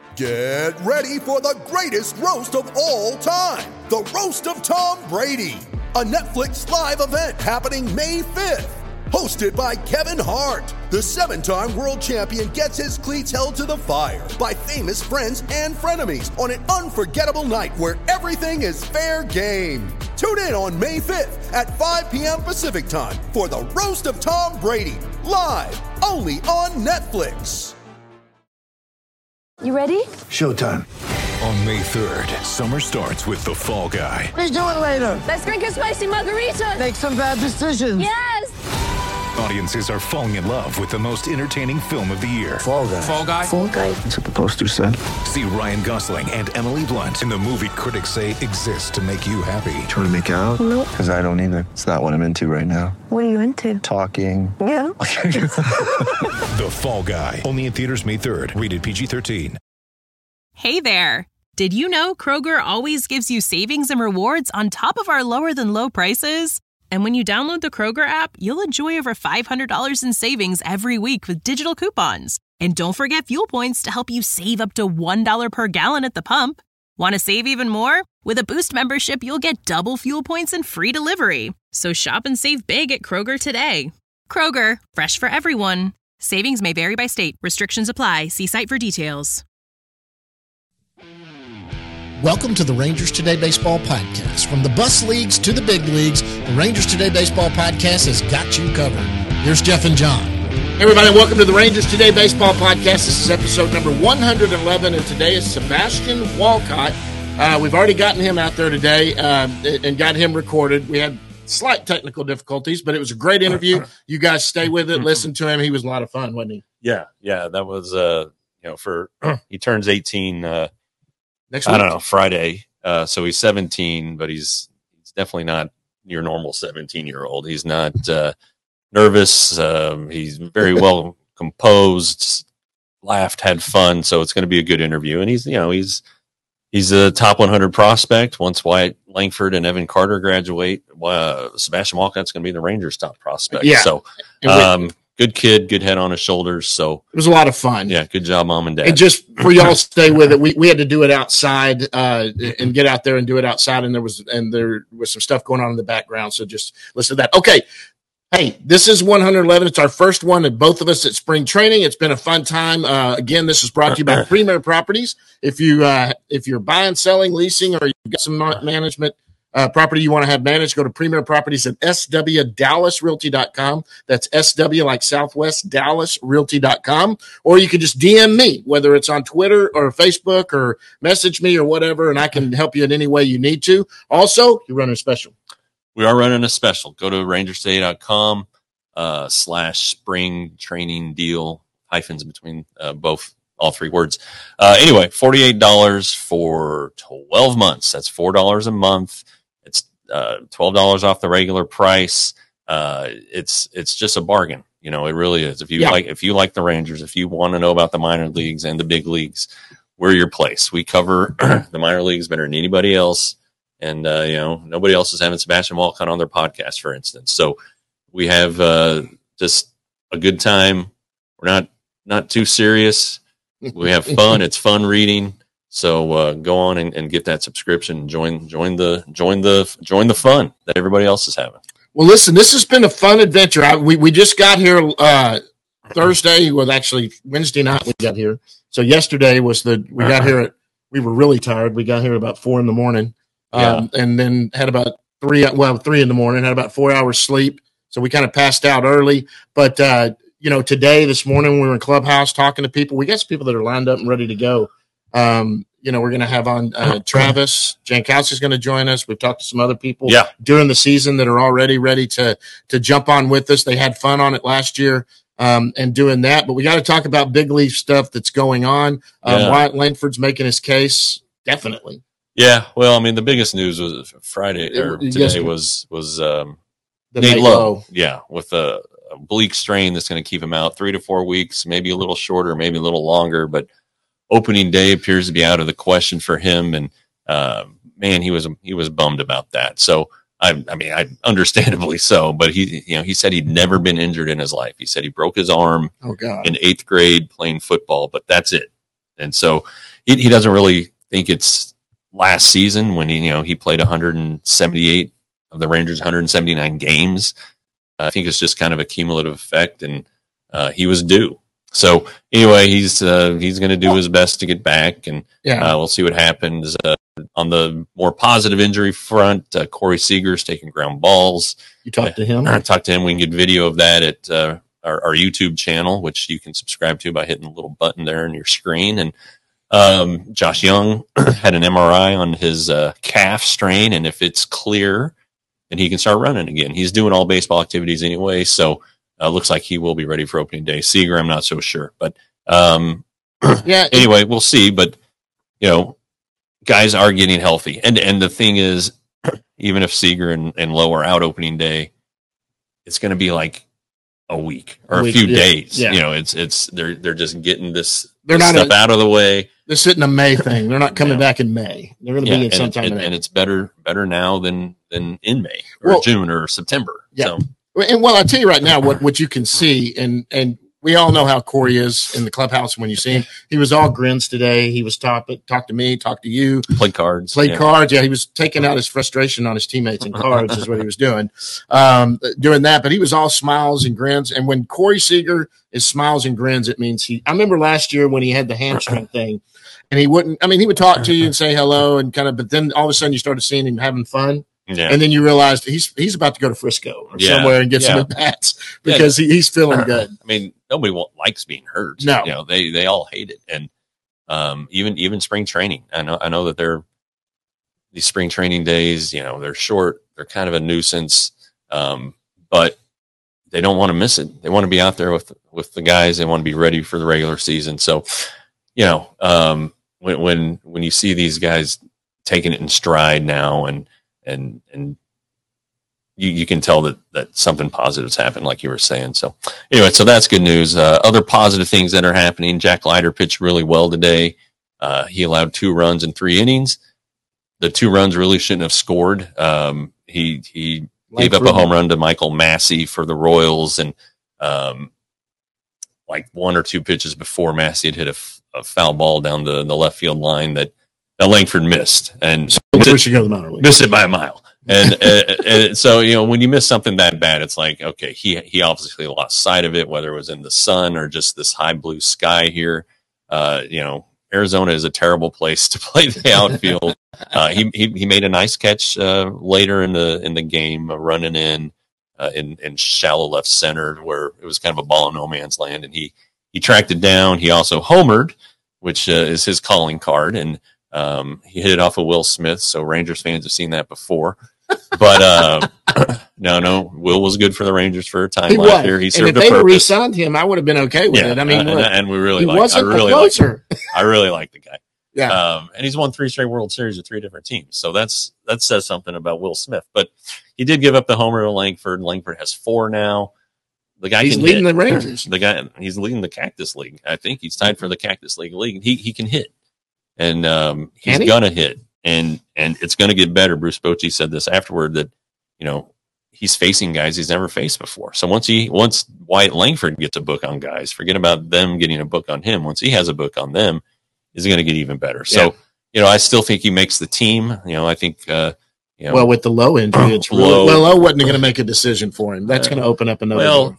Get ready for the greatest roast of all time, the Roast of Tom Brady, a Netflix live event happening May 5th. Hosted by Kevin Hart, the 7-time world champion gets his cleats held to the fire by famous friends and frenemies on an unforgettable night where everything is fair game. Tune in on May 5th at 5 p.m. Pacific time for the Roast of Tom Brady, live only on Netflix. You ready? Showtime. On May 3rd, summer starts with The Fall Guy. Let's do it later. Let's drink a spicy margarita. Make some bad decisions. Yes! Audiences are falling in love with the most entertaining film of the year. Fall Guy. Fall Guy? Fall Guy. That's what the poster said. See Ryan Gosling and Emily Blunt in the movie critics say exists to make you happy. Trying to make it out? Nope. Because I don't either. It's not what I'm into right now. What are you into? Talking. Yeah. The Fall Guy. Only in theaters May 3rd. Rated PG-13. Hey there. Did you know Kroger always gives you savings and rewards on top of our lower than low prices? And when you download the Kroger app, you'll enjoy over $500 in savings every week with digital coupons. And don't forget fuel points to help you save up to $1 per gallon at the pump. Want to save even more? With a Boost membership, you'll get double fuel points and free delivery. So shop and save big at Kroger today. Kroger, fresh for everyone. Savings may vary by state. Restrictions apply. See site for details. Welcome to the Rangers Today Baseball Podcast. From the bus leagues to the big leagues, the Rangers Today Baseball Podcast has got you covered. Here's Jeff and John. Hey everybody, welcome to the Rangers Today Baseball Podcast. This is episode number 111, and today is Sebastian Walcott. We've already gotten him out there today and got him recorded. We had slight technical difficulties, but it was a great interview. You guys stay with it, listen to him. He was a lot of fun, wasn't he? Yeah, that was, he turns 18 Next week? I don't know, Friday. So he's 17, but he's definitely not your normal 17-year-old. He's not nervous. He's very well composed, laughed, had fun. So it's going to be a good interview. And he's a top 100 prospect. Once Wyatt Langford and Evan Carter graduate, Sebastian Walcott's going to be the Rangers' top prospect. Yeah. So, good kid, good head on his shoulders. So it was a lot of fun. Yeah, good job, Mom and Dad. And just for y'all stay with it, we had to do it outside and get out there and do it outside. And there was some stuff going on in the background. So just listen to that. Okay. Hey, this is 111. It's our first one at both of us at spring training. It's been a fun time. Again, this is brought to you by Premier Properties. If you're buying, selling, leasing, or you've got some management property you want to have managed, go to Premier Properties at swdallasrealty.com. That's SW like Southwest DallasRealty.com. Or you can just DM me, whether it's on Twitter or Facebook, or message me or whatever, and I can help you in any way you need to. Also, you're running a special. We are running a special. Go to rangerstay.com /spring training deal, hyphens between all three words. Anyway, $48 for 12 months. That's $4 a month. It's $12 off the regular price. It's just a bargain. It really is. If you like the Rangers, if you want to know about the minor leagues and the big leagues, we're your place. We cover the minor leagues better than anybody else. And, nobody else is having Sebastian Walcott on their podcast, for instance. So we have just a good time. We're not too serious. We have fun. It's fun reading. So go on and get that subscription. Join the fun that everybody else is having. Well, listen, this has been a fun adventure. We just got here Thursday. Well, actually Wednesday night we got here. So yesterday we got here we were really tired. We got here about 4 a.m. And then had about 3 a.m, had about 4 hours sleep. So we kind of passed out early. But, this morning we were in Clubhouse talking to people. We got some people that are lined up and ready to go. We're going to have on Travis Jankowski's going to join us. We've talked to some other people during the season that are already ready to jump on with us. They had fun on it last year and doing that. But we got to talk about big league stuff that's going on. Wyatt Langford's making his case, definitely. Yeah, well, I mean, the biggest news was today was Nate Lowe. Yeah, with a oblique strain that's going to keep him out 3 to 4 weeks, maybe a little shorter, maybe a little longer. But opening day appears to be out of the question for him, and man, he was bummed about that. So I understandably so. But he said he'd never been injured in his life. He said he broke his arm in 8th grade playing football, but that's it. And so he doesn't really think it's last season when he played 178 of the Rangers' 179 games. I think it's just kind of a cumulative effect, and he was due. So anyway, he's going to do his best to get back, and we'll see what happens. On the more positive injury front, Corey Seager's taking ground balls. You talked to him? I talked to him. We can get video of that at our YouTube channel, which you can subscribe to by hitting the little button there on your screen. And Josh Young had an MRI on his calf strain, and if it's clear, then he can start running again. He's doing all baseball activities anyway, so looks like he will be ready for opening day. Seager, I'm not so sure, but anyway, we'll see. But guys are getting healthy, and the thing is, even if Seager and Lowe are out opening day, it's going to be like a week or a few days. Yeah. It's they're just getting this not stuff out of the way. This isn't a May thing. They're not coming back in May. They're going to be in sometime in May. And it's better now than in May or June or September. Yeah. So. And I'll tell you right now what you can see, and we all know how Corey is in the clubhouse when you see him. He was all grins today. He was talked to me, talked to you. Played cards. Cards. Yeah, he was taking out his frustration on his teammates in cards is what he was doing. Doing that, but he was all smiles and grins. And when Corey Seager is smiles and grins, it means I remember last year when he had the hamstring thing, and he would talk to you and say hello and but then all of a sudden you started seeing him having fun. Yeah. And then you realized he's about to go to Frisco or somewhere and get some at-bats because he's feeling good. I mean, nobody likes being hurt. No, they all hate it, and even spring training. I know that these spring training days. They're short. They're kind of a nuisance, but they don't want to miss it. They want to be out there with the guys. They want to be ready for the regular season. So, when you see these guys taking it in stride now and you can tell that something positive's happened, like you were saying. So anyway, so that's good news. Other positive things that are happening. Jack Leiter pitched really well today. He allowed 2 runs in 3 innings. The 2 runs really shouldn't have scored. He gave up a home run to Michael Massey for the Royals, and like 1 or 2 pitches before, Massey had hit a foul ball down the left field line that Langford missed, and missed it by a mile. And so when you miss something that bad, it's like, okay, he obviously lost sight of it, whether it was in the sun or just this high blue sky here. Arizona is a terrible place to play the outfield. He made a nice catch later in the game, running in shallow left center where it was kind of a ball in no man's land, and he tracked it down. He also homered, which is his calling card, and he hit it off of Will Smith, so Rangers fans have seen that before. But no, Will was good for the Rangers for a time last year. He served a purpose. And if they re-signed him, I would have been okay with it. I mean, and we really I really like the guy. Yeah, and he's won 3 straight World Series with 3 different teams, so that says something about Will Smith. But he did give up the homer to Langford. Langford has 4 now. The guy he's leading the Rangers. He's leading the Cactus League. I think he's tied for the Cactus League. He can hit. And he's going to hit, and it's going to get better. Bruce Bochy said this afterward, that he's facing guys he's never faced before. So once Wyatt Langford gets a book on guys, forget about them getting a book on him. Once he has a book on them, he's going to get even better. So I still think he makes the team. I think well, with the Lowe injury, it's Lowe wasn't going to make a decision for him. That's going to open up another door.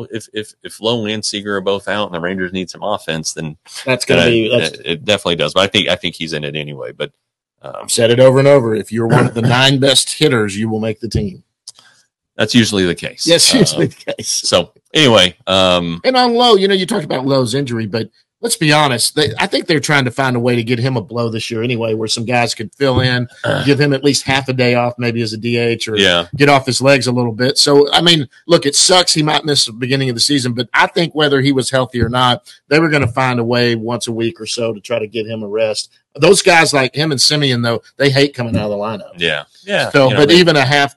If Lowe and Seager are both out and the Rangers need some offense, then that's going to be it definitely does. But I think he's in it anyway. But I've said it over and over. If you're one of the 9 best hitters, you will make the team. That's usually the case. Yes, usually the case. So anyway, and on Lowe, you talked about Lowe's injury, but let's be honest. I think they're trying to find a way to get him a blow this year anyway, where some guys could fill in, give him at least half a day off, maybe as a DH, or get off his legs a little bit. So, I mean, look, it sucks he might miss the beginning of the season, but I think whether he was healthy or not, they were going to find a way once a week or so to try to give him a rest. Those guys like him and Simeon, though, they hate coming out of the lineup. Yeah. So, even a half,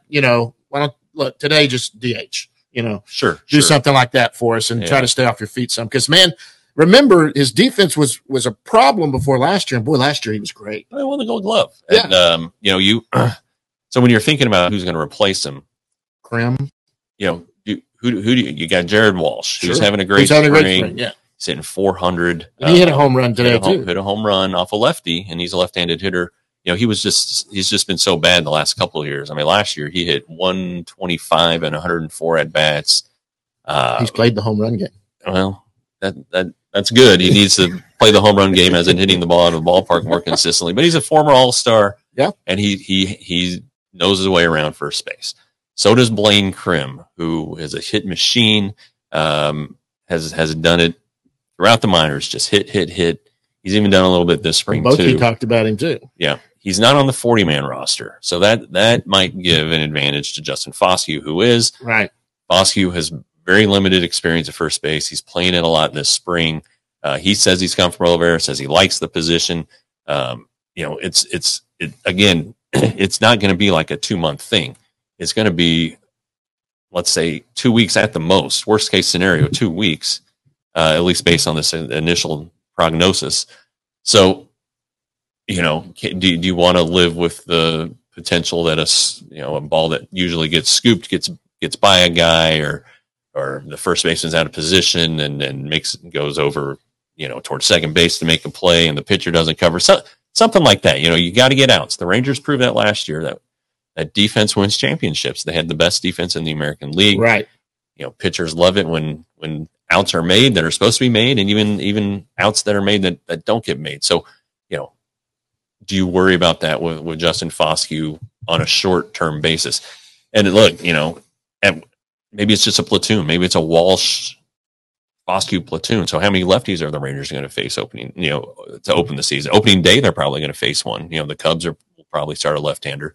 look, today just DH, Sure. Do something like that for us and try to stay off your feet some. Because, man, remember, his defense was a problem before last year, and boy, last year he was great. He won the Gold Glove. Yeah. And so when you're thinking about who's going to replace him, Krim, who do you got? Jared Walsh, who's Sure. having a great spring. Yeah. He's hitting 400. And he hit a home run today too. Hit a home run off a lefty, and he's a left-handed hitter. You know, he's just been so bad the last couple of years. I mean, last year he hit 125 and 104 at bats. He's played the home run game. Well, that's good. He needs to play the home run game as in hitting the ball out of the ballpark more consistently. But he's a former All-Star. Yeah, and he knows his way around first base. So does Blaine Krim, who is a hit machine. Has done it throughout the minors. Just hit. He's even done a little bit this spring too. Talked about him too. Yeah, he's not on the 40-man roster, so that might give an advantage to Justin Foscue, who is right. Foscue has very limited experience at first base. He's playing it a lot this spring. He says he's comfortable there. Says he likes the position. It's not going to be like a 2-month thing. It's going to be, let's say, 2 weeks at the most. Worst case scenario, 2 weeks, at least based on this initial prognosis. So, do you want to live with the potential that a ball that usually gets scooped gets by a guy, or the first baseman's out of position and goes over towards second base to make a play and the pitcher doesn't cover, something like that. You got to get outs. The Rangers proved that last year that defense wins championships. They had the best defense in the American League. Right. Pitchers love it when outs are made that are supposed to be made, and even outs that are made that don't get made. So, do you worry about that with Justin Foscue on a short-term basis? And look, maybe it's just a platoon. Maybe it's a Walsh Foscue platoon. So how many lefties are the Rangers going to face to open the season? Opening day, they're probably going to face one. The Cubs will probably start a left-hander.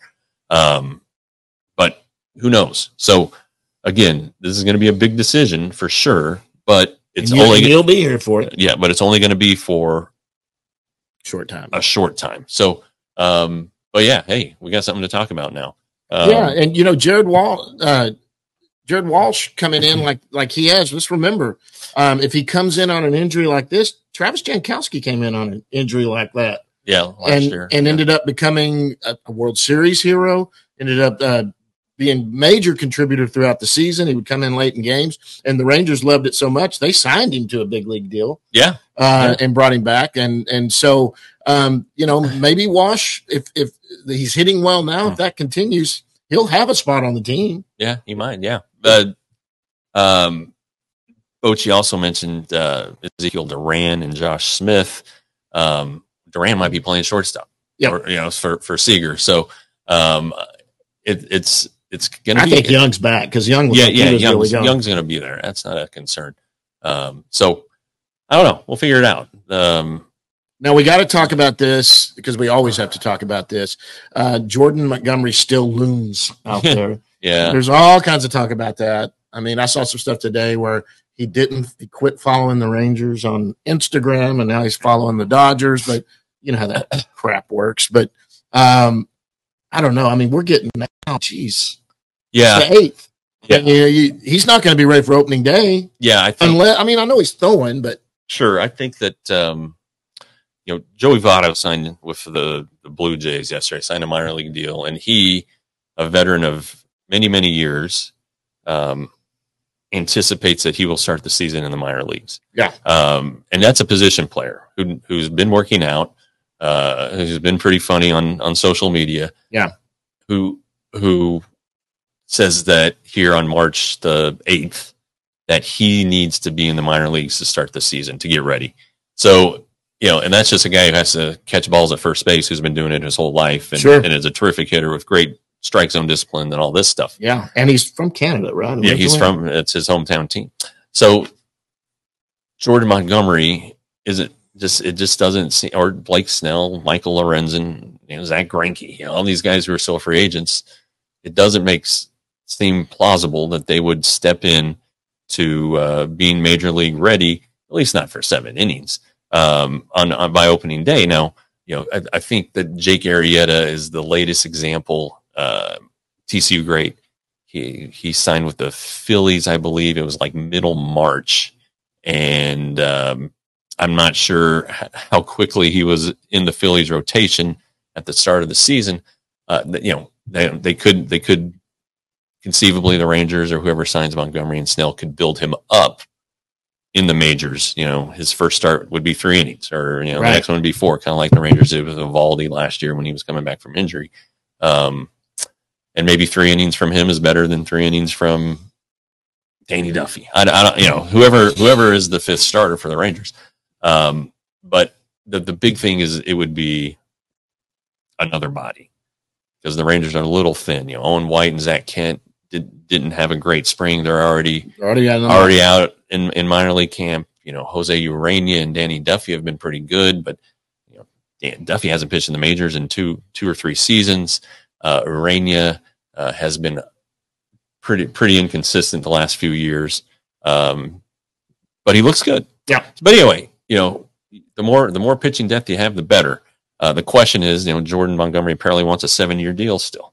But who knows? So again, this is going to be a big decision for sure, but you'll be here for it. Yeah, but it's only going to be for a short time. So, but yeah, hey, we got something to talk about now. And Jared Walsh coming in like he has. Let's remember, if he comes in on an injury like this, Travis Jankowski came in on an injury like that. Yeah, last year. And ended up becoming a World Series hero, ended up being major contributor throughout the season. He would come in late in games, and the Rangers loved it so much, they signed him to a big league deal. Yeah. And brought him back. And so, maybe Walsh, if he's hitting well now, if that continues, he'll have a spot on the team. Yeah, he might. Yeah. Bochy also mentioned Ezekiel Duran and Josh Smith. Duran might be playing shortstop, for Seager. So it's going to be. I think Young's back because Young. Young's going to be there. That's not a concern. So I don't know. We'll figure it out. Now we got to talk about this because we always have to talk about this. Jordan Montgomery still looms out there. Yeah, there's all kinds of talk about that. I mean, I saw some stuff today where he quit following the Rangers on Instagram, and now he's following the Dodgers. But you know how that crap works. But I don't know. I mean, we're getting now. Jeez, yeah, it's the 8th. Yeah, he's not going to be ready for opening day. Yeah, I think. I know he's throwing, but sure, I think that Joey Votto signed with the Blue Jays yesterday. Signed a minor league deal, and he, a veteran of many, many years, anticipates that he will start the season in the minor leagues. Yeah. And that's a position player who's been working out, who's been pretty funny on social media. Yeah. Who says that here on March the 8th, that he needs to be in the minor leagues to start the season, to get ready. So, and that's just a guy who has to catch balls at first base, who's been doing it his whole life, and, and is a terrific hitter with great strike zone discipline and all this stuff. Yeah. And he's from Canada, right? Yeah, it's his hometown team. So Jordan Montgomery it just doesn't seem, or Blake Snell, Michael Lorenzen, Zach Greinke, all these guys who are still free agents, it doesn't seem plausible that they would step in to being major league ready, at least not for 7 innings by opening day. Now, I think that Jake Arrieta is the latest example. TCU great. He signed with the Phillies, I believe it was like middle March, and I'm not sure how quickly he was in the Phillies rotation at the start of the season. They could conceivably, the Rangers or whoever signs Montgomery and Snell could build him up in the majors. His first start would be 3 innings, or Right. the next one would be 4, kind of like the Rangers did with Eovaldi last year when he was coming back from injury. And maybe 3 innings from him is better than 3 innings from Danny Duffy. I don't, whoever is the 5th starter for the Rangers. But the big thing is it would be another body, because the Rangers are a little thin. Owen White and Zach Kent didn't have a great spring. They're already out in minor league camp. Jose Urena and Danny Duffy have been pretty good, but Duffy hasn't pitched in the majors in two or 3 seasons. Urena has been pretty inconsistent the last few years, but he looks good. Yeah. But anyway, the more pitching depth you have, the better. The question is, Jordan Montgomery apparently wants a 7-year deal still.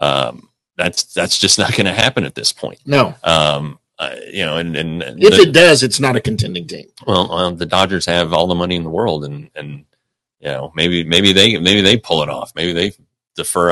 That's just not going to happen at this point. No. And if it does, it's not a contending team. Well, the Dodgers have all the money in the world, and maybe they pull it off. Maybe they defer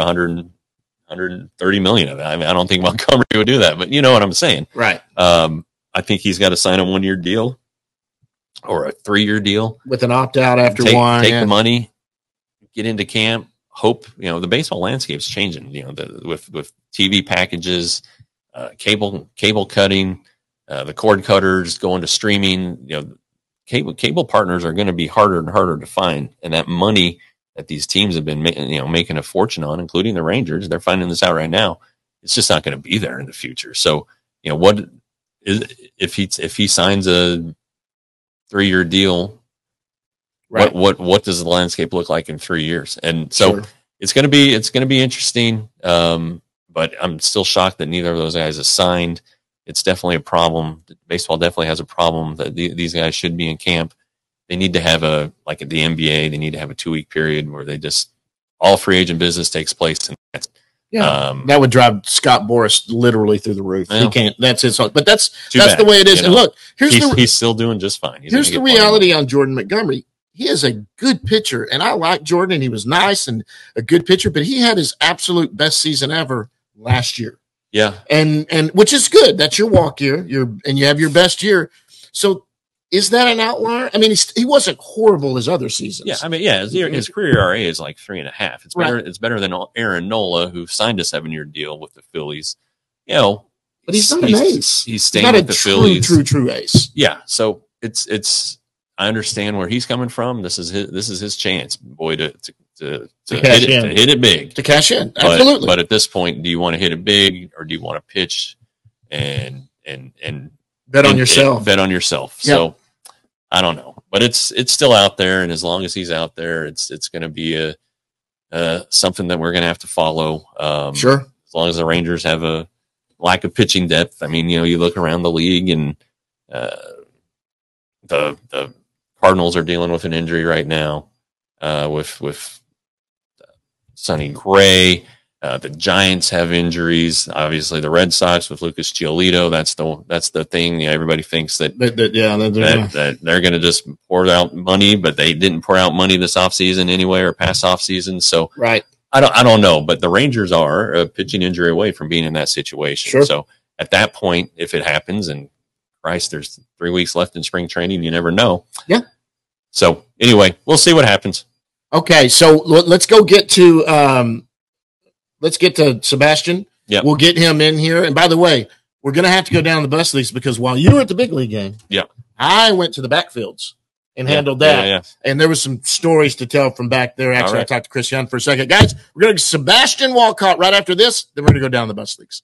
130 million of it. I mean, I don't think Montgomery would do that, but you know what I'm saying, right? I think he's got to sign a 1-year deal or a 3-year deal with an opt out after one. Take the money, get into camp. Hope the baseball landscape's changing. With TV packages, cable cutting, the cord cutters going to streaming. Cable partners are going to be harder and harder to find, and that money that these teams have been making a fortune on, including the Rangers, they're finding this out right now. It's just not going to be there in the future. So what is if he signs a 3-year deal? Right. What does the landscape look like in 3 years? And so Sure. it's going to be interesting. But I'm still shocked that neither of those guys has signed. It's definitely a problem. Baseball definitely has a problem that these guys should be in camp. They need to have like at the NBA, they need to have a 2-week period where they just all free agent business takes place. And that's, that would drive Scott Boras literally through the roof. Well, he can't. That's his. But that's bad, the way it is. And look, he's still doing just fine. Here's the reality on Jordan Montgomery. He is a good pitcher, and I like Jordan. He was nice and a good pitcher, but he had his absolute best season ever last year. Yeah, and which is good. That's your walk year. And you have your best year. So is that an outlier? I mean, he wasn't horrible as other seasons. Yeah, I mean, his career ERA is like 3.5. It's better. Right. It's better than Aaron Nola, who signed a 7-year deal with the Phillies. But he's not an ace. He's staying with the Phillies. True ace. Yeah, so it's. I understand where he's coming from. This is his chance, boy, to hit it big, to cash in. Absolutely. But at this point, do you want to hit it big, or do you want to pitch and bet on yourself? Bet on yourself. Yep. So I don't know, but it's still out there, and as long as he's out there, it's going to be something that we're going to have to follow. Sure. As long as the Rangers have a lack of pitching depth. I mean, you look around the league, and the Cardinals are dealing with an injury right now with Sonny Gray. The Giants have injuries. Obviously, the Red Sox with Lucas Giolito. That's the thing. Everybody thinks that they're going to just pour out money, but they didn't pour out money this offseason anyway, or past offseason. So right. I don't know, but the Rangers are a pitching injury away from being in that situation. Sure. So at that point, if it happens, and Christ, there's 3 weeks left in spring training, you never know. Yeah. So anyway, we'll see what happens. Okay, so let's go get to Sebastian. Yeah, we'll get him in here. And by the way, we're going to have to go down the bus leagues, because while you were at the big league game, I went to the backfields and handled that. Yeah. And there was some stories to tell from back there. Actually, right. I talked to Chris Young for a second. Guys, we're going to Sebastian Walcott right after this. Then we're going to go down the bus leagues.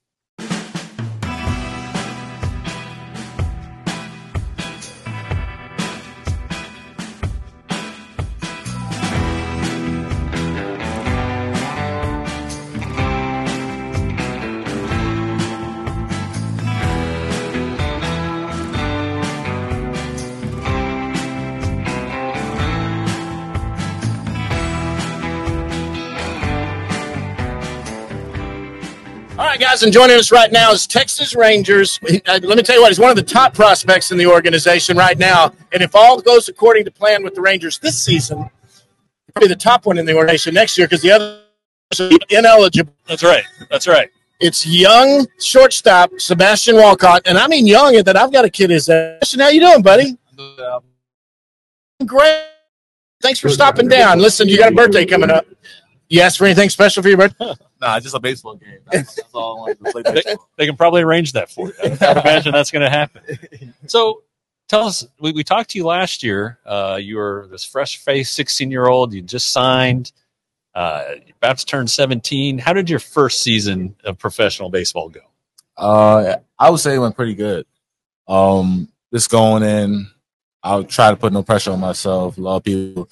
Guys, and joining us right now is Texas Rangers. Let me tell you what, he's one of the top prospects in the organization right now. And if all goes according to plan with the Rangers this season, he'll be the top one in the organization next year, because the other are ineligible. That's right. It's young shortstop Sebastian Walcott, and I mean young in that I've got a kid his age. Sebastian, how you doing, buddy? Great. Thanks for stopping down. Listen, you got a birthday coming up. You asked for anything special for your birthday? Nah, just a baseball game. That's all I wanted to play baseball. They can probably arrange that for you. I would imagine that's going to happen. So tell us, we talked to you last year. You were this fresh-faced 16-year-old. You just signed. You're about to turn 17. How did your first season of professional baseball go? I would say it went pretty good. Just going in, I'll try to put no pressure on myself. A lot of people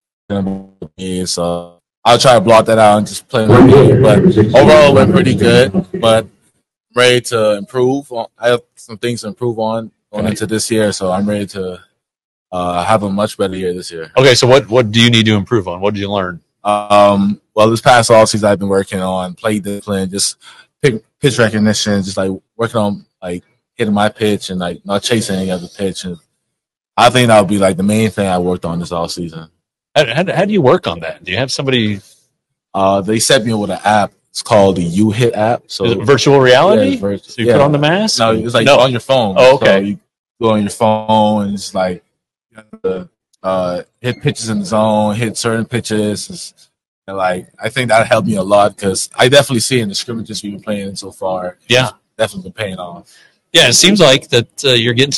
so I'll try to block that out and just play my game. But overall, it went pretty good. But I'm ready to improve. I have some things to improve on going into this year, so I'm ready to have a much better year this year. Okay, so what do you need to improve on? What did you learn? Well, this past offseason, I've been working on play discipline, just pitch recognition, just like working on like hitting my pitch and like not chasing any other pitch. And I think that would be like the main thing I worked on this offseason. How do you work on that? Do you have somebody? They set me up with an app. It's called the UHit app. So Is it virtual reality? Yeah, so you put on the mask? No, it's like on your phone. Oh, okay. So you go on your phone and it's like you have to hit pitches in the zone, hit certain pitches. And like I think that helped me a lot because I definitely see in the scrimmages we've been playing in so far. Yeah, it's definitely been paying off. Yeah, it seems like that you're getting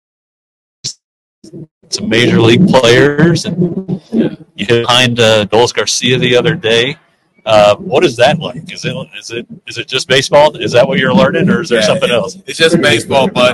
some major league players, and you hit behind Dolis Garcia the other day. What is that like? Is it just baseball? Is that what you're learning, or is there something else? It's just baseball, but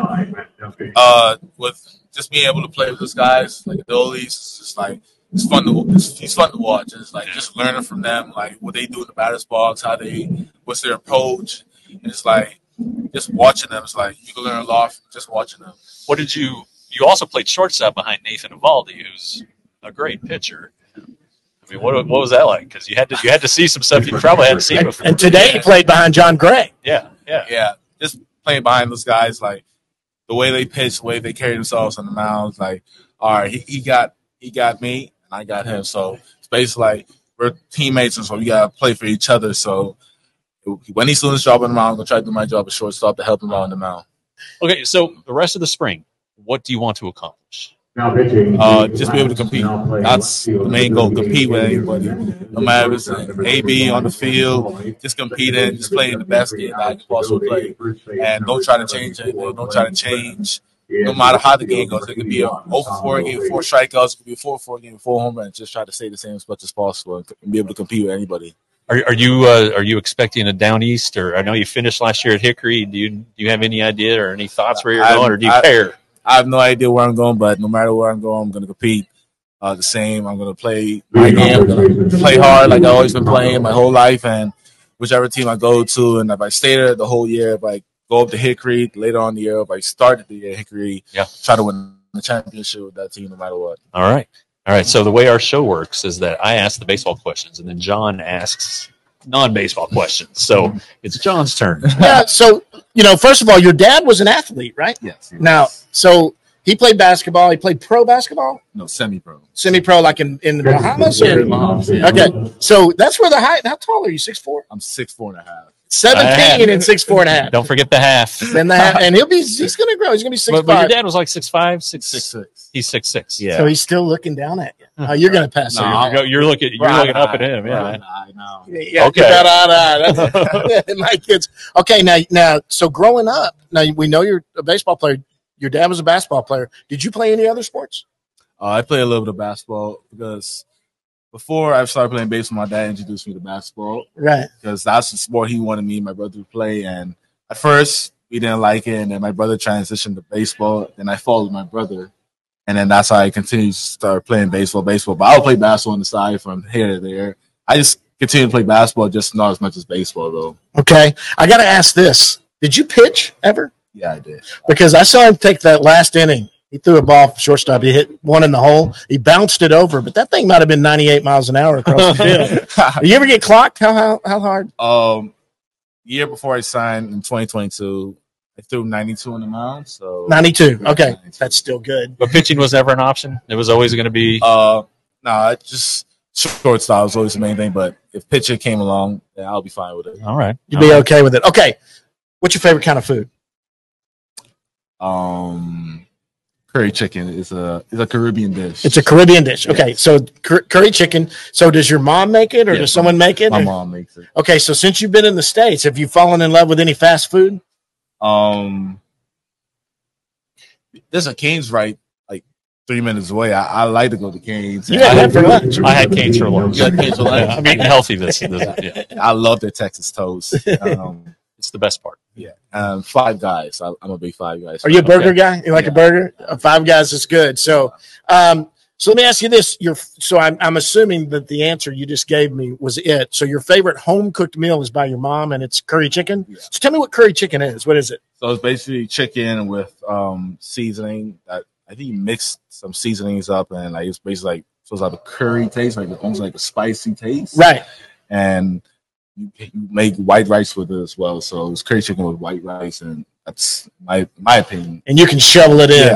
with just being able to play with those guys like Dolis, it's just like it's fun to watch. It's like just learning from them, like what they do in the batter's box, what's their approach, and it's like just watching them. It's like you can learn a lot from just watching them. What did you also played shortstop behind Nathan Eovaldi, who's a great pitcher. I mean, what was that like? Because you had to see some stuff you probably hadn't seen before. And today he played behind John Gray. Yeah. Just playing behind those guys, like the way they pitch, the way they carry themselves on the mound. Like, all right, he got me, and I got him. So it's basically like we're teammates, and so we gotta play for each other. So when he's doing his job on the mound, I'm gonna try to do my job as shortstop to help him out on the mound. Okay, so the rest of the spring, what do you want to accomplish? Just be able to compete. That's the main goal. Compete with anybody, no matter if it's an AB on the field. Just competing, just playing the best game that I can possibly play, and don't try to change it. Don't try to change. No matter how the game goes, it could be a 0-4 game, 4 strikeouts. It could be a 4-4 game, 4 home runs. Just try to stay the same as much as possible and be able to compete with anybody. Are you expecting a down east? Or I know you finished last year at Hickory. Do you have any idea or any thoughts where you're going, or do you care? I have no idea where I'm going, but no matter where I'm going, I'm going to compete the same. I'm going to play my game. I'm going to play hard like I've always been playing my whole life, and whichever team I go to, and if I stay there the whole year, if I go up to Hickory later on in the year, if I started the year at Hickory, try to win the championship with that team no matter what. All right. So the way our show works is that I ask the baseball questions, and then John asks non-baseball questions. So it's John's turn. Yeah. So, first of all, your dad was an athlete, right? Yes. Now, so he played basketball. He played pro basketball? No, semi-pro. Semi-pro, like in the Bahamas? Yeah, in the Bahamas, yeah. Okay. So that's where the height. How tall are you? 6'4"? I'm 6'4.5". 17 and 6'4.5". Don't forget the half. Then the half, and he's going to grow. He's going to be 6'5". But your dad was like 6'5", 6'6". He's 6'6". Yeah. So he's still looking down at you. You're going to pass him. You're looking up at him. Yeah. I know. Yeah, okay. My kids. Okay. Now, so growing up, now we know you're a baseball player. Your dad was a basketball player. Did you play any other sports? I play a little bit of basketball because before I started playing baseball, my dad introduced me to basketball. Right. Because that's the sport he wanted me and my brother to play. And at first, we didn't like it. And then my brother transitioned to baseball. Then I followed my brother. And then that's how I continued to start playing baseball. But I'll play basketball on the side from here to there. I just continue to play basketball, just not as much as baseball, though. Okay. I got to ask this. Did you pitch ever? Yeah, I did. Because I saw him take that last inning. He threw a ball from shortstop. He hit one in the hole. He bounced it over, but that thing might have been 98 miles an hour across the field. You ever get clocked? How hard? Year before I signed in 2022, I threw 92 on the mound. So 92. Okay, 92. That's still good. But pitching was never an option. It was always going to be. No, just shortstop is always the main thing. But if pitcher came along, then I'll be fine with it. All right. You'd be okay with it. Okay. What's your favorite kind of food? Curry chicken is a Caribbean dish. It's a Caribbean dish. Okay, Yes. so curry chicken. So does your mom make it, or Yes, does someone make it? My or- mom makes it. Okay, so since you've been in the States, have you fallen in love with any fast food? There's a Cane's right like 3 minutes away. I like to go to Cane's. You had that for lunch. I had Cane's for lunch. You had Cane's for lunch? Yeah, I'm eating healthy yeah. I love their Texas toast. It's the best part. Yeah. Five Guys. I'm a big Five Guys. Are you a fan. burger guy? You like a burger? Five Guys is good. So, so let me ask you this: I'm assuming that the answer you just gave me was it. So your favorite home cooked meal is by your mom, and it's curry chicken. Yeah. So tell me what curry chicken is. What is it? So it's basically chicken with seasoning. I think you mix some seasonings up, and like it's basically like so it's like a curry taste, like almost like a spicy taste, Right. And you make white rice with it as well. So it's curry chicken with white rice, and that's my opinion. And you can shovel it in. Yeah.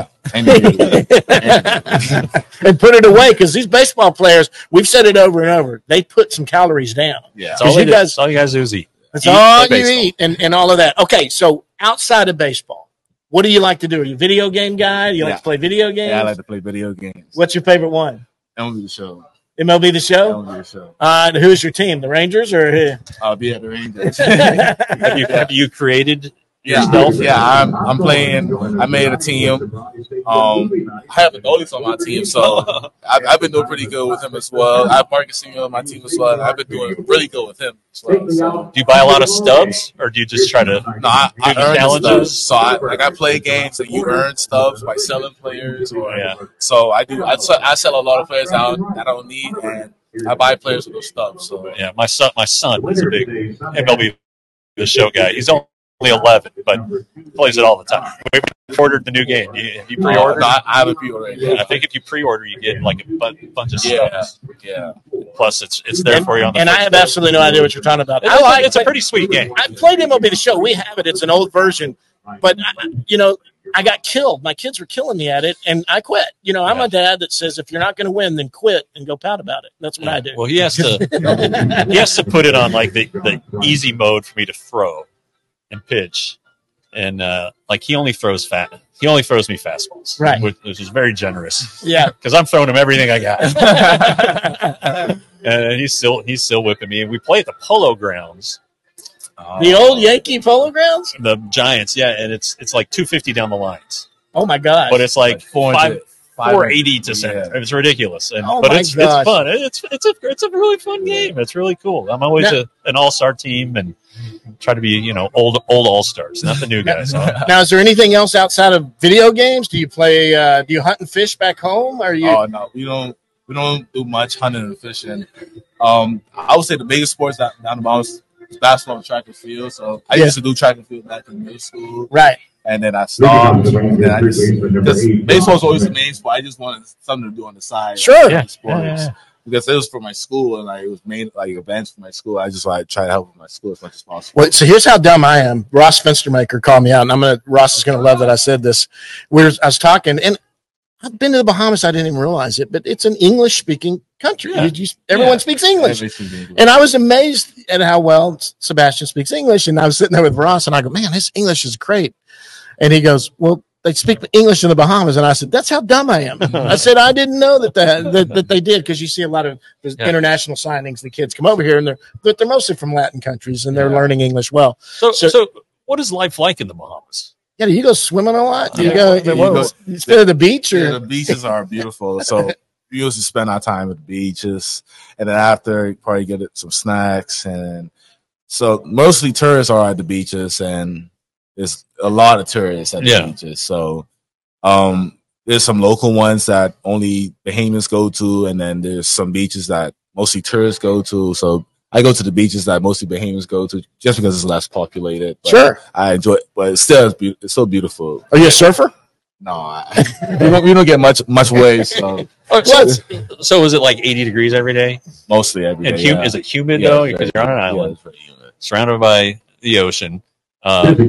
And put it away, because these baseball players, we've said it over and over, they put some calories down. Yeah. That's all, you guys- all you guys do is eat. That's Eat, all play you baseball. eat and all of that. Okay, so outside of baseball, what do you like to do? Are you a video game guy? Do you like Yeah. to play video games? Yeah, I like to play video games. What's your favorite one? MLB The Show. MLB The Show? MLB The Show. Who's your team? The Rangers or who? I'll be at the Rangers. Have you created Yeah, yourself? yeah. I'm playing. I made a team. I have an goalie on my team, so I've been doing pretty good with him as well. I have Marcus Simeon on my team as well. I've been doing really good with him as well. So, Do you buy a lot of stubs, or do you just try to no, I do the earn the challenges? stuff. So I play games that you earn stuff by selling players. Yeah. So I do. I sell a lot of players out that I don't need, and I buy players with those stuff. So Yeah, my son is a big MLB The Show guy. He's only 11, but plays it all the time. We ordered the new game. Have you pre-ordered? No, I haven't pre-ordered. Yeah, I think if you pre-order, you get like a bunch of Yeah, stuff. yeah. Plus, it's there for you on the. And I first have day. absolutely no idea what you're talking about. It's a pretty sweet game. I played MLB The Show. We have it. It's an old version. But, I got killed. My kids were killing me at it, and I quit. I'm a dad that says if you're not going to win, then quit and go pout about it. That's what I do. Well, he has to put it on like the easy mode for me to throw and pitch, and he only throws me fastballs, Right. which is very generous. Yeah. Because I'm throwing him everything I got, and he's still whipping me. And we play at the Polo Grounds, The old Yankee Polo Grounds? the Giants, yeah, and it's like 250 down the lines, Oh, my God. but it's like 400. 480 to center. Yeah. It's ridiculous, Oh but my it's gosh. fun. It's a really fun game. It's really cool. I'm always an all-star team and try to be old all-stars, not the new guys. Now, is there anything else outside of video games? Do you play? Do you hunt and fish back home? Are you? Oh no, we don't do much hunting and fishing. I would say the biggest sports down the mountains is basketball and track and field. So I used to do track and field back in middle school, Right. and then I stopped. And then I just because baseball's always the main sport. I just wanted something to do on the side. Sure. Yeah. Sports. Yeah. Because it was for my school, and it was made like events for my school. I just try to help with my school as much as possible. Well, so here's how dumb I am. Ross Fenstermaker called me out, and Ross is going to love that I said this. I was talking, and I've been to the Bahamas. I didn't even realize it, but it's an English-speaking country. Yeah. Everyone speaks English. Everything. And I was amazed at how well Sebastian speaks English. And I was sitting there with Ross, and I go, man, his English is great. And he goes, well, they speak English in the Bahamas. And I said, that's how dumb I am. I said, I didn't know that they did, because you see a lot of international signings. The kids come over here, and they're mostly from Latin countries, and they're learning English well. So what is life like in the Bahamas? Yeah, do you go swimming a lot? Do you Yeah. go spend at the beach? Or? Yeah, the beaches are beautiful. So we used to spend our time at the beaches, and then after probably get some snacks. And so mostly tourists are at the beaches, and there's a lot of tourists at the beaches. So there's some local ones that only Bahamians go to, and then there's some beaches that mostly tourists go to. So I go to the beaches that mostly Bahamians go to, just because it's less populated. But Sure. I enjoy it, but it's still beautiful. Are you a surfer? No, we don't get much waves. So So is it like 80 degrees every day? mostly every day. And is it humid Yeah, though? it's Because very- you're on an yeah, island it's very humid. surrounded by the ocean. Have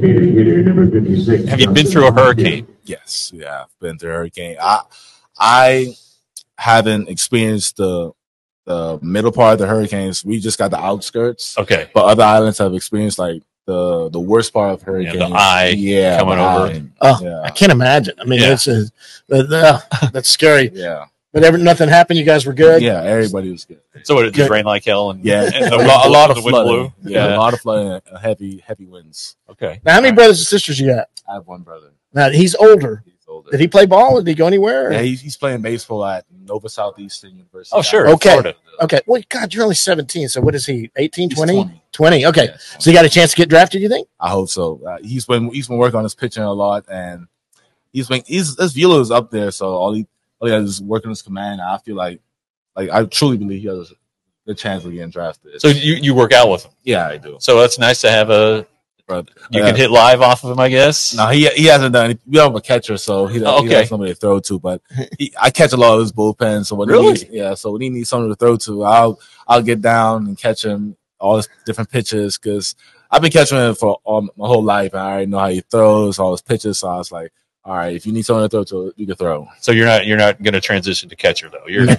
you been through a hurricane? Yes, yeah, I've been through a hurricane. I haven't experienced the the middle part of the hurricanes. We just got the outskirts. Okay. But other islands have experienced like the worst part of hurricanes. The eye coming over. I can't imagine. I mean, it's that's scary. Yeah. But nothing happened. You guys were good. Yeah, everybody was good. So it just rained like hell, and and a lot of the wind flooding. blew. Yeah, a lot of flooding, heavy winds. Okay. Now, how many brothers and sisters you got? I have one brother. Now he's older. Did he play ball? Did he go anywhere? Yeah, he's playing baseball at Nova Southeastern University. Oh, sure. Okay. Florida. Okay. Well, God, you're only 17. So what is he? 18, He's 20? 20. Okay. Yeah, So you got a chance to get drafted, you think? I hope so. He's been working on his pitching a lot, and his velo is up there. So all he is working on his command. I feel like I truly believe he has a chance of getting drafted. So you work out with him? Yeah, I do. So that's nice to have you can hit live off of him, I guess. No, he hasn't done it. We don't have a catcher, so he has somebody to throw to. But I catch a lot of his bullpen. So when he needs something to throw to, I'll get down and catch him all his different pitches because I've been catching him for my whole life. And I already know how he throws, all his pitches. So I was like, all right, if you need someone to throw to, you can throw. So you're not going to transition to catcher though. You're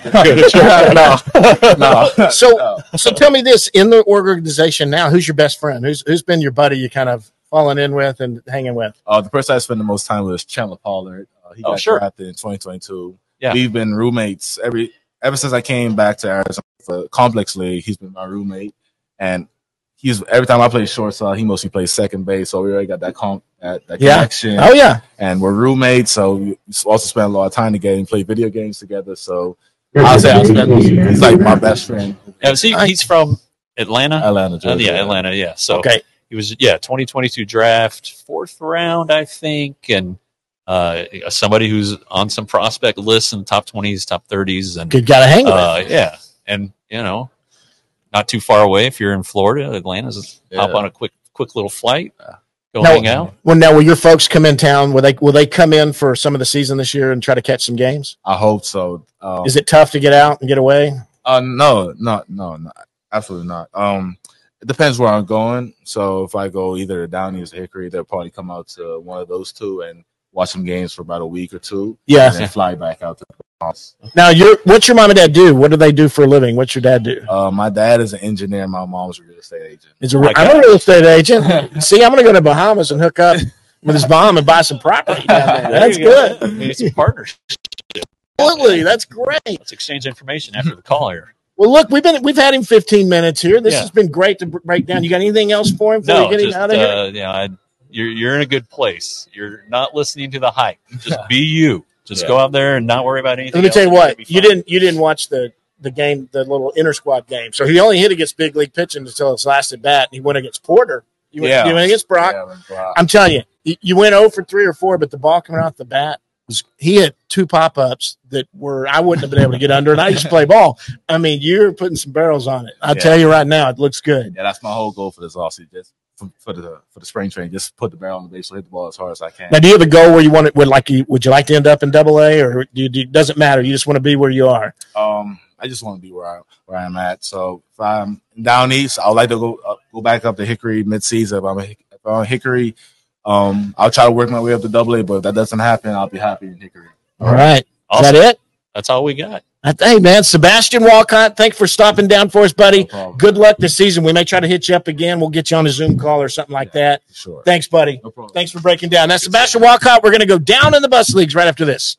no. So tell me this: in the organization now, who's your best friend? Who's been your buddy? You kind of fallen in with and hanging with? The person I spent the most time with is Chandler Pollard. He got drafted in 2022. Yeah, we've been roommates ever since I came back to Arizona for Complex League. He's been my roommate, and every time I play shortstop, he mostly plays second base. So we already got that connection. Oh yeah. And we're roommates, so we also spend a lot of time together and play video games together. So he's like my best friend. And he's from Atlanta, Georgia. Atlanta. Yeah. So he was 2022 draft, 4th round, I think, and somebody who's on some prospect lists in the top 20s, top 30s, and good guy to hang with. Yeah, and not too far away if you're in Florida. Atlanta's hop on a quick little flight, go hang out. Well, now will your folks come in town? Will they come in for some of the season this year and try to catch some games? I hope so. Is it tough to get out and get away? No, absolutely not. It depends where I'm going. So if I go either to Downey or Hickory, they'll probably come out to one of those two and watch some games for about a week or two. Yeah, and then fly back out to the house. Now, what's your mom and dad do? What do they do for a living? What's your dad do? My dad is an engineer. My mom's a real estate agent. I'm a real estate agent. See, I'm going to go to Bahamas and hook up with his mom and buy some property down there. That's good. Maybe some partnership. Absolutely, that's great. Let's exchange information after the call here. Well, look, we've had him 15 minutes here. This has been great to break down. You got anything else for him before we get him out of here? You're in a good place. You're not listening to the hype. Just be you. Just go out there and not worry about anything. Let me tell you what, you didn't watch the game, the little inter squad game. So he only hit against big league pitching until his last at bat. And he went against Porter. You went against Brock. Yeah, I'm telling you, you went 0 for 3 or 4, but the ball coming off the bat he hit 2 pop-ups that I wouldn't have been able to get under. And I used to play ball. I mean, you're putting some barrels on it. I'll tell you right now, it looks good. Yeah, that's my whole goal for this offseason. Just for the spring training, just put the barrel on the base, so hit the ball as hard as I can. Now, do you have a goal where you want it? Would you like to end up in AA, or doesn't matter? You just want to be where you are. I just want to be where I'm at. So if I'm down east, I'd like to go back up to Hickory midseason. If I'm Hickory, I'll try to work my way up to AA. But if that doesn't happen, I'll be happy in Hickory. All right, awesome. Is that it? That's all we got. Hey, man, Sebastian Walcott, thanks for stopping down for us, buddy. No Good luck this season. We may try to hit you up again. We'll get you on a Zoom call or something like that. Sure. Thanks, buddy. No problem. Thanks for breaking down. That's Sebastian Walcott. We're going to go down in the bus leagues right after this.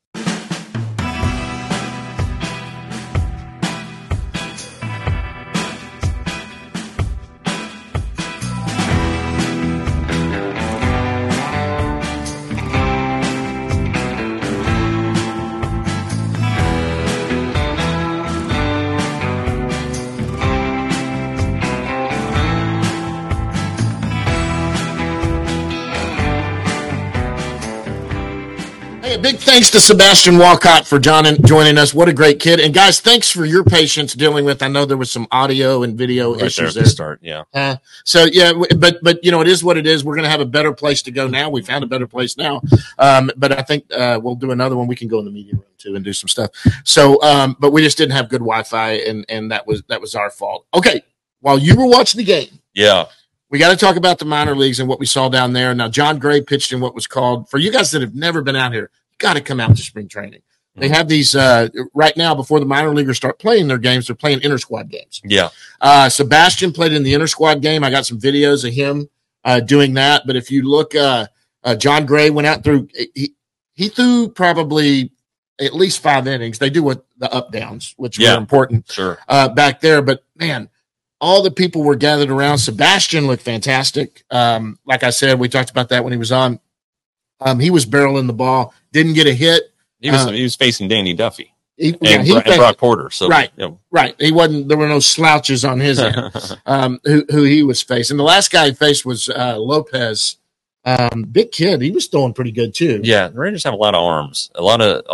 Big thanks to Sebastian Walcott for joining us. What a great kid. And guys, thanks for your patience dealing with, I know there was some audio and video issues there. Start, yeah. But it is what it is. We're going to have a better place to go now. We found a better place now. But I think we'll do another one. We can go in the media room too and do some stuff. So, but we just didn't have good Wi-Fi, and that was our fault. Okay. While you were watching the game. Yeah. We got to talk about the minor leagues and what we saw down there. Now, John Gray pitched in what was called, for you guys that have never been out here, got to come out to spring training. They have these right now before the minor leaguers start playing their games. They're playing inter squad games. Yeah. Sebastian played in the inter squad game. I got some videos of him doing that. But if you look, John Gray went out through. He threw probably at least 5 innings. They do what the up downs, which were important back there. But man, all the people were gathered around. Sebastian looked fantastic. Like I said, we talked about that when he was on. He was barreling the ball, didn't get a hit. He was facing Danny Duffy and faced Brock Porter. So right. He wasn't. There were no slouches on his end. Who he was facing. The last guy he faced was Lopez. Big kid. He was throwing pretty good too. Yeah, the Rangers have a lot of arms. A lot of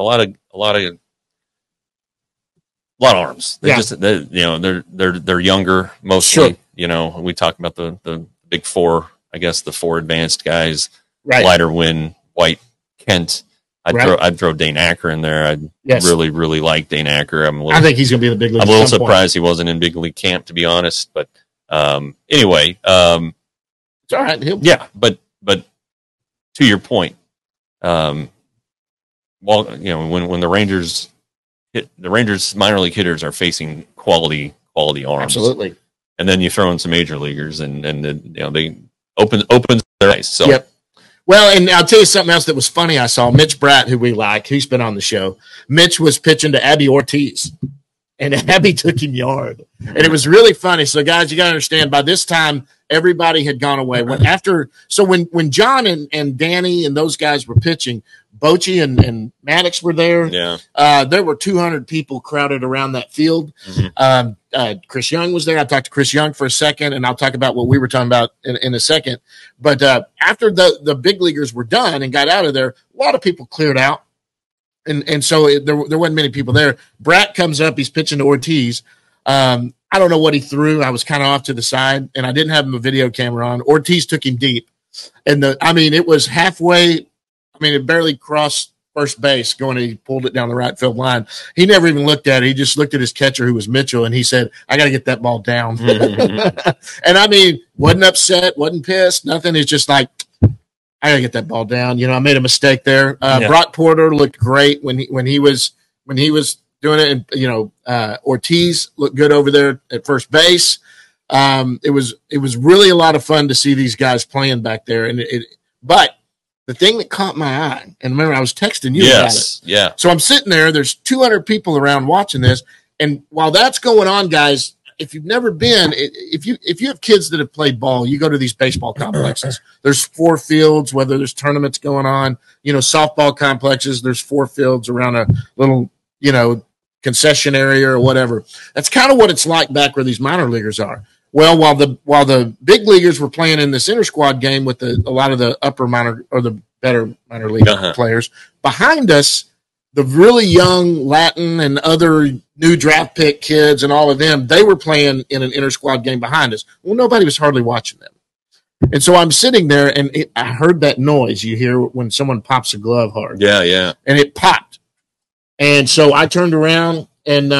arms. They're younger mostly. Sure. We talk about the big four. I guess the 4 advanced guys. Right. Leiter, Wynn, White, Kent. I'd throw Dane Acker in there. Really, really like Dane Acker. I think he's going to be in the big league. I'm a little surprised he wasn't in big league camp, to be honest. But anyway, it's all right. But to your point, when the Rangers minor league hitters are facing quality arms, absolutely, and then you throw in some major leaguers, and they open their eyes. So. Yep. Well, and I'll tell you something else that was funny. I saw Mitch Bratt, who we like. He's been on the show. Mitch was pitching to Abby Ortiz, and Abby took him yard. And it was really funny. So, guys, you got to understand, by this time, everybody had gone away. When John and Danny and those guys were pitching, Bochy and Maddox were there. Yeah. There were 200 people crowded around that field. Mm-hmm. Chris Young was there. I talked to Chris Young for a second, and I'll talk about what we were talking about in a second. But after the big leaguers were done and got out of there, a lot of people cleared out. And so there wasn't many people there. Bratt comes up. He's pitching to Ortiz. I don't know what he threw. I was kind of off to the side, and I didn't have a video camera on. Ortiz took him deep. And it was halfway. It barely crossed first base going, he pulled it down the right field line. He never even looked at it. He just looked at his catcher, who was Mitchell, and he said, I got to get that ball down. And wasn't upset, wasn't pissed, nothing. It's just like, I got to get that ball down. I made a mistake there. Brock Porter looked great when he was doing it. And, Ortiz looked good over there at first base. It was really a lot of fun to see these guys playing back there. But the thing that caught my eye, and remember, I was texting you about it. Yeah. So I'm sitting there. There's 200 people around watching this, and while that's going on, guys, if you've never been, if you have kids that have played ball, you go to these baseball complexes. There's 4 fields, whether there's tournaments going on. Softball complexes. There's 4 fields around a little, concession area or whatever. That's kind of what it's like back where these minor leaguers are. Well, while the big leaguers were playing in this inter squad game with a lot of the upper minor or the better minor league players, behind us, the really young Latin and other new draft pick kids and all of them, they were playing in an inter squad game behind us. Well, nobody was hardly watching them. And so I'm sitting there, and I heard that noise you hear when someone pops a glove hard. Yeah. And it popped. And so I turned around, and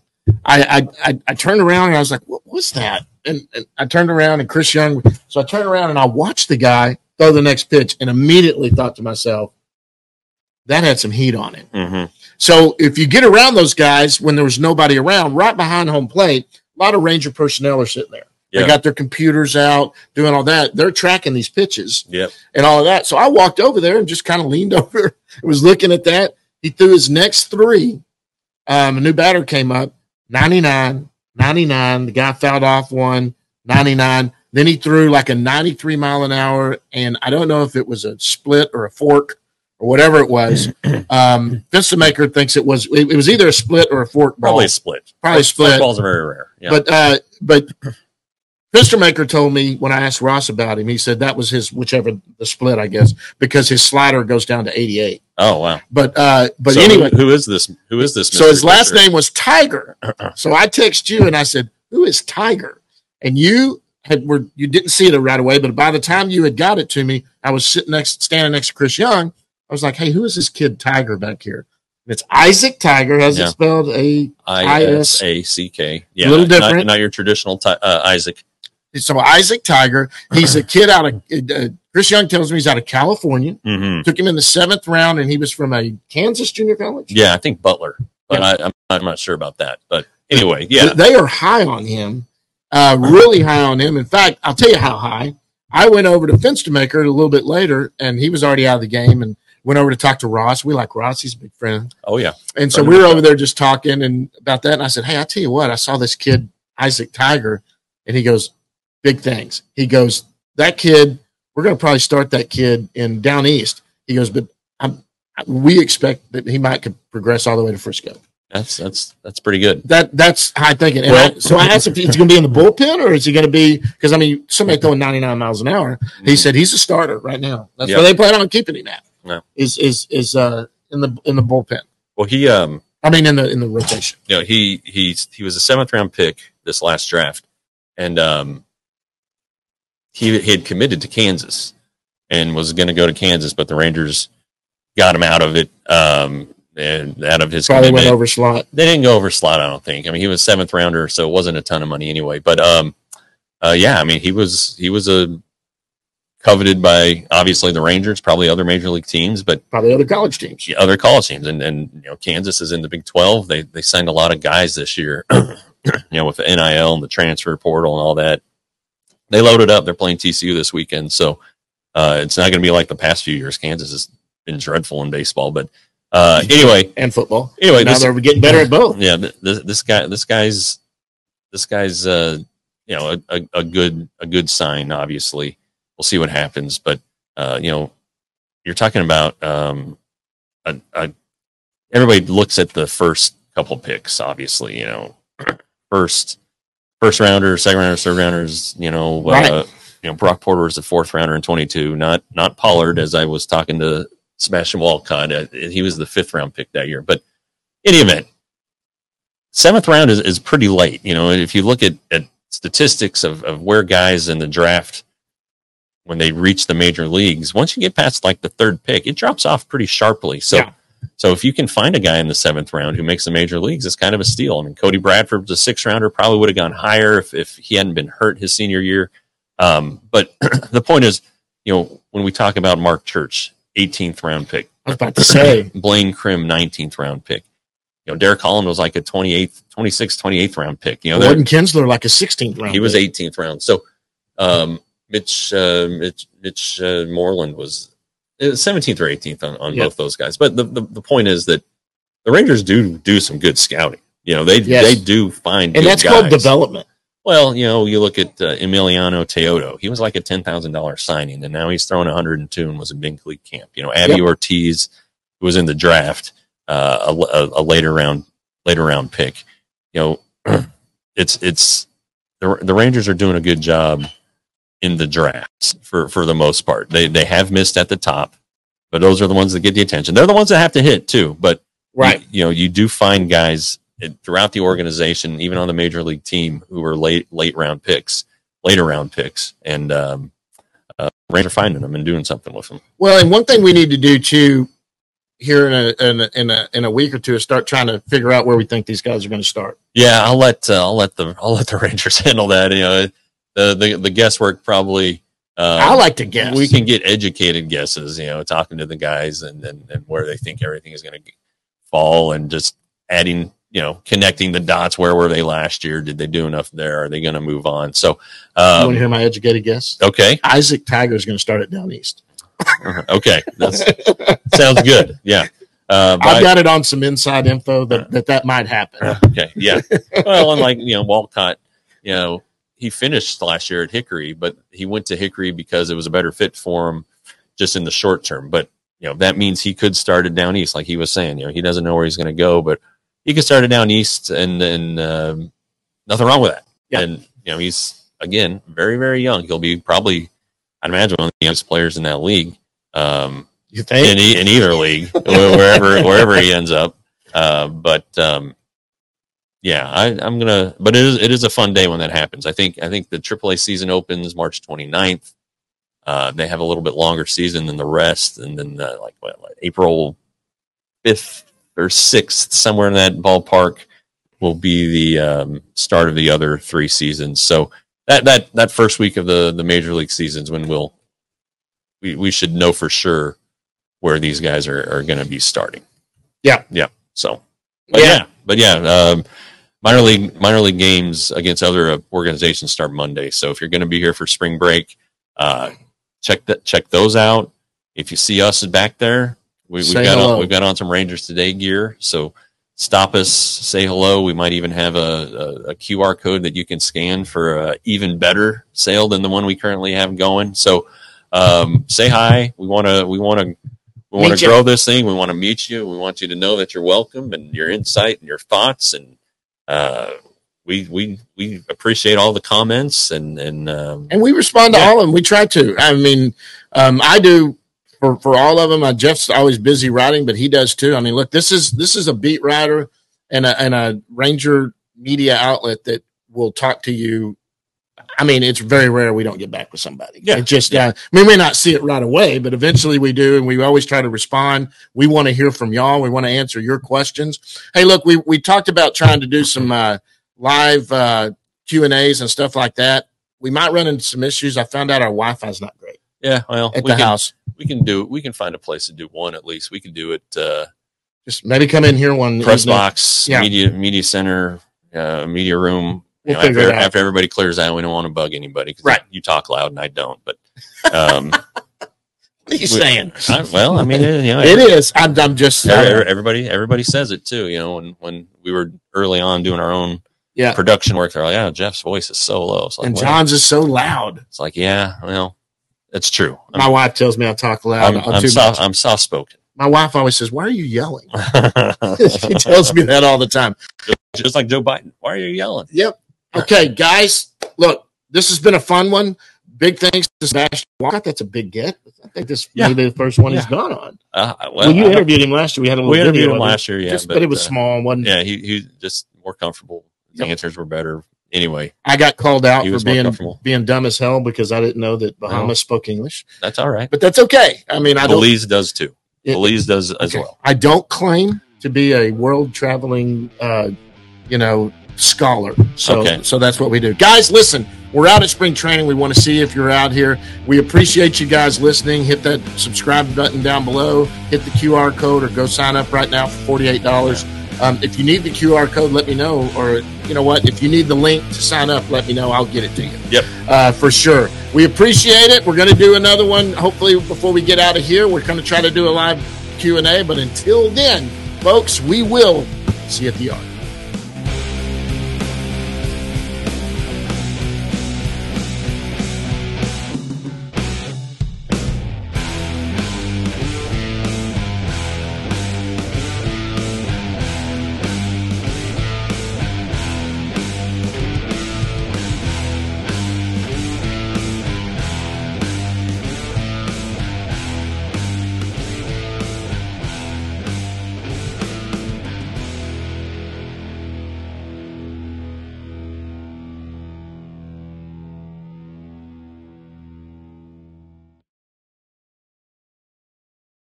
I turned around, and I was like, what was that? And I turned around, and Chris Young. So I turned around, and I watched the guy throw the next pitch, and immediately thought to myself, that had some heat on it. Mm-hmm. So if you get around those guys when there was nobody around, right behind home plate, a lot of Ranger personnel are sitting there. They got their computers out, doing all that. They're tracking these pitches and all of that. So I walked over there and just kind of leaned over and was looking at that. He threw his next 3. A new batter came up, 99. The guy fouled off 1, 99. Then he threw like a 93 mile an hour, and I don't know if it was a split or a fork or whatever it was. Fenstermaker thinks it was either a split or a fork ball. Probably a split. Split. Balls are very rare. Yeah. But Fenstermaker told me when I asked Ross about him, he said that was his the split, I guess, because his slider goes down to 88. Oh wow! But so anyway, who is this? Who is this? So his last name was Tiger. So I text you and I said, "Who is Tiger?" And you didn't see it right away, but by the time you had got it to me, I was standing next to Chris Young. I was like, "Hey, who is this kid Tiger back here?" And it's Isaac Tiger. How's it spelled? Isack. Yeah, a little different. Not your traditional Isaac. So Isaac Tiger, he's a kid out of Chris Young tells me he's out of California. Mm-hmm. Took him in the 7th round, and he was from a Kansas junior college. Yeah, I think Butler, but I'm not sure about that. But anyway, yeah, they are high on him, really high on him. In fact, I'll tell you how high. I went over to Finstermaker a little bit later, and he was already out of the game, and went over to talk to Ross. We like Ross; he's a big friend. Oh yeah, and so we were over there just talking and about that. And I said, "Hey, I tell you what, I saw this kid Isaac Tiger," and he goes, "Big things." He goes, "That kid." We're going to probably start that kid in down east. He goes, but we expect that he might could progress all the way to Frisco. That's pretty good. That's how I'm thinking. And so I asked if he's going to be in the bullpen or is he going to be, because I mean, somebody throwing 99 miles an hour. He said he's a starter right now. That's where they plan on keeping him at. No. Is in the bullpen. Well, he I mean in the rotation. You know, he was a 7th round pick this last draft, and he had committed to Kansas and was going to go to Kansas, but the Rangers got him out of it, and out of his probably commitment. Went over slot. They didn't go over slot, I don't think. I mean, he was 7th rounder, so it wasn't a ton of money anyway. But yeah, I mean, he was coveted by obviously the Rangers, probably other major league teams, but probably other college teams. Yeah, other college teams, and you know, Kansas is in the Big 12. They signed a lot of guys this year, you know, with the NIL and the transfer portal and all that. They loaded up. They're playing TCU this weekend, so it's not going to be like the past few years. Kansas has been dreadful in baseball, but anyway, and football. Anyway, now they're getting better at both. Yeah, this guy's you know, a good sign. Obviously, we'll see what happens, but you know, you're talking about everybody looks at the first couple picks. Obviously, you know, first rounder, second rounder, third rounders, you know, right. You know, Brock Porter was the 4th rounder in 22, not Pollard, as I was talking to Sebastian Walcott. He was the 5th round pick that year. But in any event, 7th round is pretty late. You know, if you look at statistics of where guys in the draft, when they reach the major leagues, once you get past like the 3rd pick, it drops off pretty sharply. So. Yeah. So if you can find a guy in the 7th round who makes the major leagues, it's kind of a steal. I mean, Cody Bradford was a 6th rounder, probably would have gone higher if he hadn't been hurt his senior year. But the point is, you know, when we talk about Mark Church, 18th round pick. I was about to say. Blaine Krim, 19th round pick. You know, Derek Holland was like a 26th, 28th round pick. You know, Gordon Kinsler like a 16th round. He was 18th round. So Mitch Moreland was 17th or 18th on both those guys. But the point is that the Rangers do some good scouting. You know, they do find and good that's guys. called development. Well, you know, you look at Emiliano Teodo. He was like a $10,000 signing, and now he's throwing 102 and was in big league camp. You know, Abby Ortiz, who was in the draft, a later round pick. You know, it's the Rangers are doing a good job in the drafts for the most part. They have missed at the top, but those are the ones that get the attention. They're the ones that have to hit too. But right, you know, you do find guys throughout the organization, even on the major league team, who are later round picks, and Rangers are finding them and doing something with them. Well, and one thing we need to do too here in a week or two is start trying to figure out where we think these guys are going to start. Yeah, I'll let the Rangers handle that. You know, the guesswork probably. I like to guess. We can get educated guesses. You know, talking to the guys and where they think everything is going to fall, and just adding. You know, connecting the dots. Where were they last year? Did they do enough there? Are they going to move on? So, you want to hear my educated guess? Okay. Isaac Tiger is going to start it down east. Okay. That sounds good. Yeah. I've got it on some inside info that might happen. Okay. Yeah. Well, unlike, you know, Walcott, you know, he finished last year at Hickory, but he went to Hickory because it was a better fit for him just in the short term. But, you know, that means he could start it down east, like he was saying. You know, he doesn't know where he's going to go, but he could start it down east, and nothing wrong with that. Yeah. And, you know, he's, again, very, very young. He'll be probably, I'd imagine, one of the youngest players in that league. You think? In either league, wherever he ends up. But yeah, I'm going to, but it is a fun day when that happens. I think the AAA season opens March 29th. They have a little bit longer season than the rest. And then April 5th, or 6th, somewhere in that ballpark, will be the start of the other 3 seasons. So that first week of the major league seasons when we'll we should know for sure where these guys are going to be starting. Yeah. So, but minor league games against other organizations start Monday. So if you're going to be here for spring break, check those out. If you see us back there, we've got on some Rangers Today gear. So stop us, say hello. We might even have a QR code that you can scan for an even better sale than the one we currently have going. So say hi. We want to grow this thing. We want to meet you. We want you to know that you're welcome and your insight and your thoughts. And we appreciate all the comments and we respond to all of them. We try to. I mean, I do for all of them. Jeff's always busy writing, but he does too. I mean, look, this is a beat writer and a Ranger media outlet that will talk to you. I mean, it's very rare we don't get back with somebody. Yeah. It just, we may not see it right away, but eventually we do. And we always try to respond. We want to hear from y'all. We want to answer your questions. Hey, look, we talked about trying to do some live Q&As and stuff like that. We might run into some issues. I found out our Wi-Fi is not great. Yeah. Well, at the house. We can find a place to do one at least. We can do it. Just maybe come in here one press box, media center, media room. After everybody clears out, we don't want to bug anybody. Right. You talk loud and I don't, but, what are you saying? It is. I'm just everybody says it too. You know, when we were early on doing our own production work, they're like, Jeff's voice is so low. It's like, and John's is so loud. It's like, it's true. My wife tells me I talk loud. I'm soft spoken. My wife always says, "Why are you yelling?" She tells me that all the time. Just like Joe Biden. Why are you yelling? Yep. Okay, guys, look, this has been a fun one. Big thanks to Sebastian Walcott. That's a big get. I think this may be the first one he's gone on. You interviewed him last year. We had a little interviewed him last year, but it was small. He was just more comfortable. The answers were better. Anyway, I got called out for being dumb as hell because I didn't know that Bahamas spoke English. That's all right. But that's okay. I mean, Belize does too. Belize does as well. I don't claim to be a world traveling, scholar. So that's what we do. Guys, listen, we're out at spring training. We want to see if you're out here. We appreciate you guys listening. Hit that subscribe button down below. Hit the QR code or go sign up right now for $48. If you need the QR code, let me know. Or, you know what, if you need the link to sign up, let me know. I'll get it to you. Yep. For sure. We appreciate it. We're going to do another one, hopefully, before we get out of here. We're going to try to do a live Q&A. But until then, folks, we will see you at the yard.